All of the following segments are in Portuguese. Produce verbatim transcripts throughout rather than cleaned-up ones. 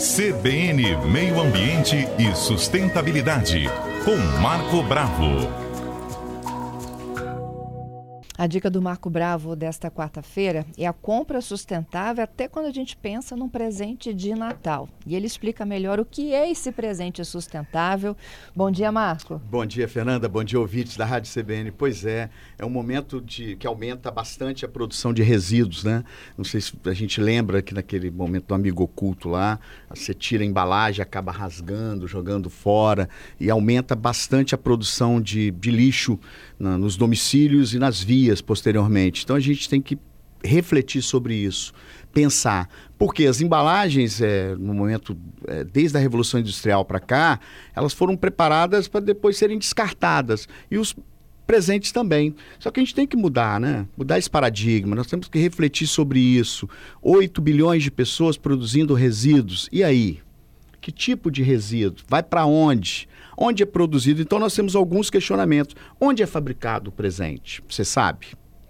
C B N Meio Ambiente e Sustentabilidade, com Marco Bravo. A dica do Marco Bravo desta quarta-feira é a compra sustentável até quando a gente pensa num presente de Natal. E ele explica melhor o que é esse presente sustentável. Bom dia, Marco. Bom dia, Fernanda. Bom dia, ouvintes da Rádio C B N. Pois é, é um momento de, que aumenta bastante a produção de resíduos, né? Não sei se a gente lembra que naquele momento do amigo oculto lá, você tira a embalagem, acaba rasgando, jogando fora e aumenta bastante a produção de, de lixo na, nos domicílios e nas vias posteriormente. Então a gente tem que refletir sobre isso, pensar, porque as embalagens, é, no momento, é, desde a Revolução Industrial para cá, elas foram preparadas para depois serem descartadas, e os presentes também. Só que a gente tem que mudar, né? Mudar esse paradigma, nós temos que refletir sobre isso. oito bilhões de pessoas produzindo resíduos, e aí? Que tipo de resíduo? Vai para onde? Onde é produzido? Então nós temos alguns questionamentos. Onde é fabricado o presente? Você sabe?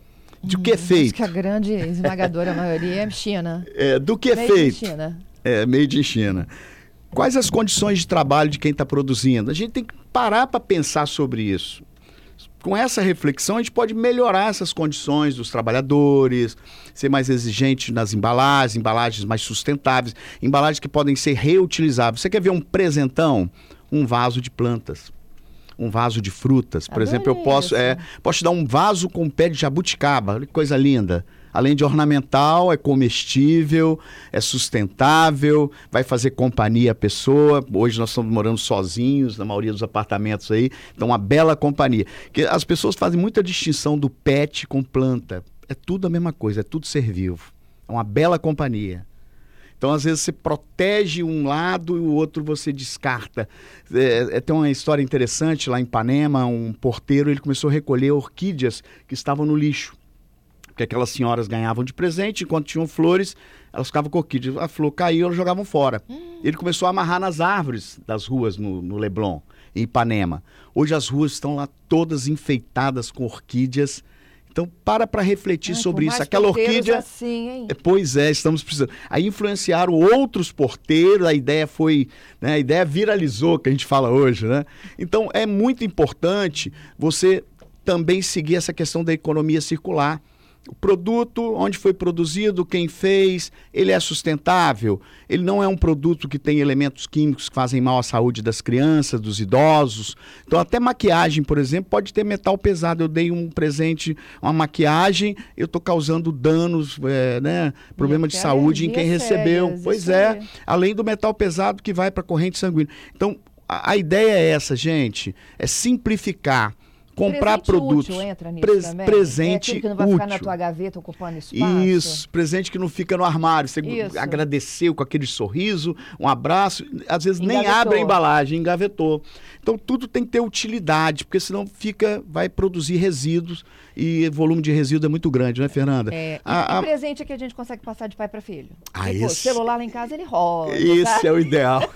De hum, que é feito? Acho que a grande esmagadora maioria é China. É, do que é made feito? In China. É, made in China. Quais as condições de trabalho de quem está produzindo? A gente tem que parar para pensar sobre isso. Com essa reflexão, a gente pode melhorar essas condições dos trabalhadores, ser mais exigente nas embalagens, embalagens mais sustentáveis, embalagens que podem ser reutilizáveis. Você quer ver um presentão? Um vaso de plantas, um vaso de frutas. Por Adorei exemplo, eu posso, é, posso te dar um vaso com pé de jabuticaba. Olha que coisa linda. Além de ornamental, é comestível, é sustentável, vai fazer companhia à pessoa. Hoje nós estamos morando sozinhos, na maioria dos apartamentos aí. Então, uma bela companhia. Porque as pessoas fazem muita distinção do pet com planta. É tudo a mesma coisa, é tudo ser vivo. É uma bela companhia. Então, às vezes, você protege um lado e o outro você descarta. É, é, tem uma história interessante lá em Ipanema, um porteiro ele começou a recolher orquídeas que estavam no lixo. Porque aquelas senhoras ganhavam de presente, enquanto tinham flores, elas ficavam com orquídeas. A flor caiu, elas jogavam fora. Hum. Ele começou a amarrar nas árvores das ruas no, no Leblon, em Ipanema. Hoje as ruas estão lá todas enfeitadas com orquídeas. Então, para para refletir Ai, sobre isso. Aquela orquídea... Assim, hein? Pois é, estamos precisando. Aí influenciaram outros porteiros, a ideia foi... Né, a ideia viralizou, que a gente fala hoje, né? Então, é muito importante você também seguir essa questão da economia circular. O produto, onde foi produzido, quem fez, ele é sustentável, ele não é um produto que tem elementos químicos que fazem mal à saúde das crianças, dos idosos. Então até maquiagem, por exemplo, pode ter metal pesado. Eu dei um presente, uma maquiagem, eu estou causando danos, é, né, problema de saúde em quem recebeu. Sérias, pois é, além do metal pesado que vai para a corrente sanguínea. Então a, a ideia é essa, gente, é simplificar. Comprar presente produtos, útil entra nisso Pre também? presente é que não vai útil. ficar na tua gaveta ocupando espaço. Isso, presente que não fica no armário. Você Isso. agradeceu com aquele sorriso, um abraço, às vezes Engavetou. nem abre a embalagem, engavetou. Então tudo tem que ter utilidade, porque senão fica, vai produzir resíduos e o volume de resíduo é muito grande, né, Fernanda? É, e, a, e a... presente é que a gente consegue passar de pai para filho. Ah, tipo, esse... celular lá em casa ele roda. Esse tá? é o ideal.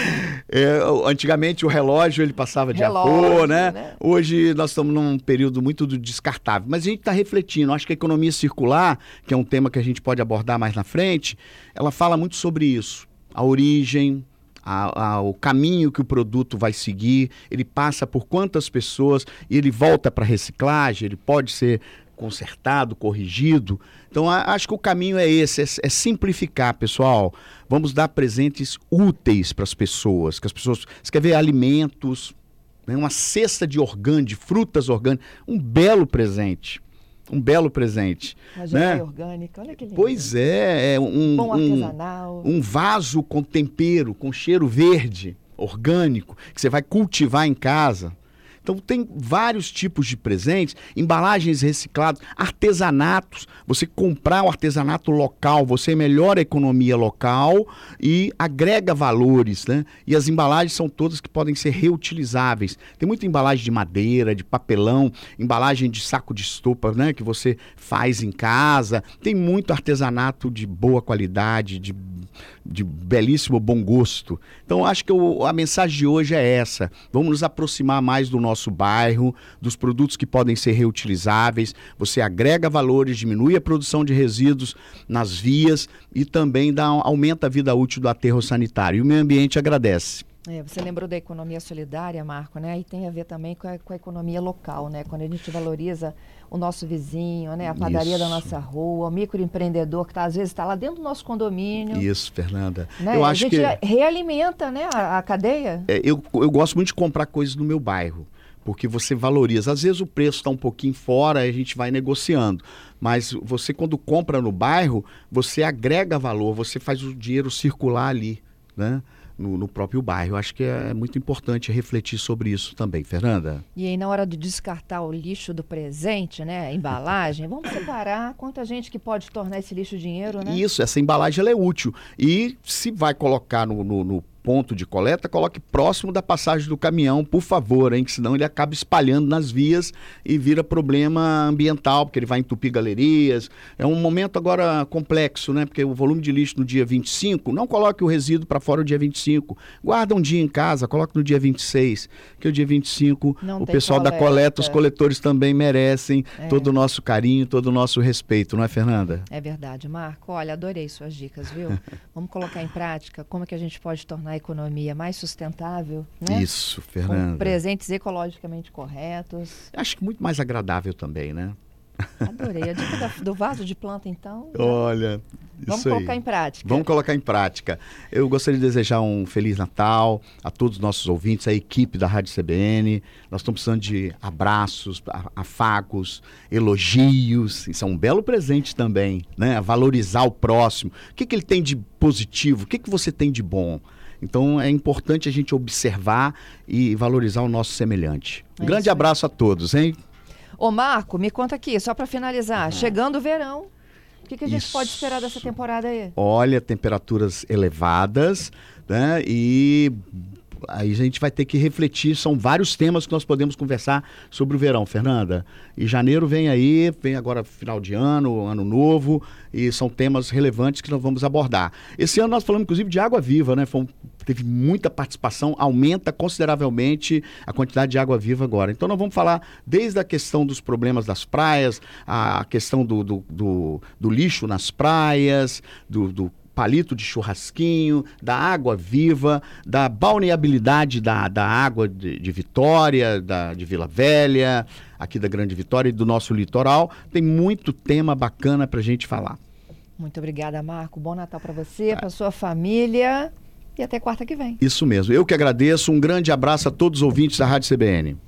É, antigamente o relógio ele passava de relógio, a cor, né? né? Hoje nós estamos num período muito do descartável. Mas a gente está refletindo. Acho que a economia circular, que é um tema que a gente pode abordar mais na frente, ela fala muito sobre isso. A origem, a, a, o caminho que o produto vai seguir, ele passa por quantas pessoas e ele volta para reciclagem, ele pode ser consertado, corrigido. Então, a, acho que o caminho é esse, é, é simplificar, pessoal. Vamos dar presentes úteis para as pessoas, que as pessoas... Você quer ver alimentos, né, uma cesta de orgânicos, de frutas orgânicas, um belo presente. Um belo presente. Uma né? geleia orgânica, olha que lindo. Pois é, é um, Bom um, artesanal. um vaso com tempero, com cheiro verde, orgânico, que você vai cultivar em casa. Então tem vários tipos de presentes, embalagens recicladas, artesanatos. Você comprar o artesanato local, você melhora a economia local e agrega valores, né? E as embalagens são todas que podem ser reutilizáveis. Tem muita embalagem de madeira, de papelão, embalagem de saco de estopa, né? Que você faz em casa. Tem muito artesanato de boa qualidade, de de belíssimo bom gosto. Então, acho que o, a mensagem de hoje é essa. Vamos nos aproximar mais do nosso bairro, dos produtos que podem ser reutilizáveis. Você agrega valores, diminui a produção de resíduos nas vias e também dá, aumenta a vida útil do aterro sanitário. E o meio ambiente agradece. É, você lembrou da economia solidária, Marco, né? E tem a ver também com a, com a economia local, né? Quando a gente valoriza o nosso vizinho, né? A padaria Isso. da nossa rua, o microempreendedor que tá, às vezes está lá dentro do nosso condomínio. Isso, Fernanda. Né? Eu a acho gente que realimenta, né, a, a cadeia. É, eu, eu gosto muito de comprar coisas no meu bairro, porque você valoriza. Às vezes o preço está um pouquinho fora, a gente vai negociando. Mas você, quando compra no bairro, você agrega valor, você faz o dinheiro circular ali, né? No, no próprio bairro. Eu acho que é muito importante refletir sobre isso também, Fernanda. E aí, na hora de descartar o lixo do presente, né, a embalagem, vamos separar quanta gente que pode tornar esse lixo dinheiro, né? Isso, essa embalagem ela é útil. E se vai colocar no, no, no ponto de coleta, coloque próximo da passagem do caminhão, por favor, hein? Que senão ele acaba espalhando nas vias e vira problema ambiental, porque ele vai entupir galerias. É um momento agora complexo, né? Porque o volume de lixo no dia vinte e cinco, não coloque o resíduo para fora o dia vinte e cinco. Guarda um dia em casa, coloque no dia vinte e seis, que o dia vinte e cinco, não o pessoal coleta. da coleta, os coletores também merecem É. todo o nosso carinho, todo o nosso respeito, não é, Fernanda? É verdade, Marco. Olha, adorei suas dicas, viu? Vamos colocar em prática como é que a gente pode tornar a economia mais sustentável, né? Isso, Com Fernanda. presentes ecologicamente corretos. Acho que muito mais agradável também, né? Adorei. A dica da- do vaso de planta, então. né? Olha, Vamos isso aí. colocar em prática. Vamos colocar em prática. Eu gostaria de desejar um Feliz Natal a todos os nossos ouvintes, a equipe da Rádio C B N. Nós estamos precisando de abraços, a- afagos, elogios. Isso é um belo presente também, né? Valorizar o próximo. O que, que ele tem de positivo? O que, que você tem de bom? Então é importante a gente observar e valorizar o nosso semelhante. Um É grande isso aí. abraço a todos, hein? Ô, Marco, me conta aqui, só para finalizar. Chegando o verão, o que, que a gente Isso. pode esperar dessa temporada aí? Olha, temperaturas elevadas, né? E aí a gente vai ter que refletir. São vários temas que nós podemos conversar sobre o verão, Fernanda. E janeiro vem aí, vem agora final de ano, ano novo, e são temas relevantes que nós vamos abordar. Esse ano nós falamos, inclusive, de água viva, né? Foi um, teve muita participação, aumenta consideravelmente a quantidade de água viva agora. Então nós vamos falar desde a questão dos problemas das praias, a questão do, do, do, do lixo nas praias, do, do palito de churrasquinho, da água viva, da balneabilidade da, da água de, de Vitória, da, de Vila Velha, aqui da Grande Vitória e do nosso litoral. Tem muito tema bacana para a gente falar. Muito obrigada, Marco. Bom Natal para você, para sua família e até quarta que vem. Isso mesmo. Eu que agradeço. Um grande abraço a todos os ouvintes da Rádio C B N.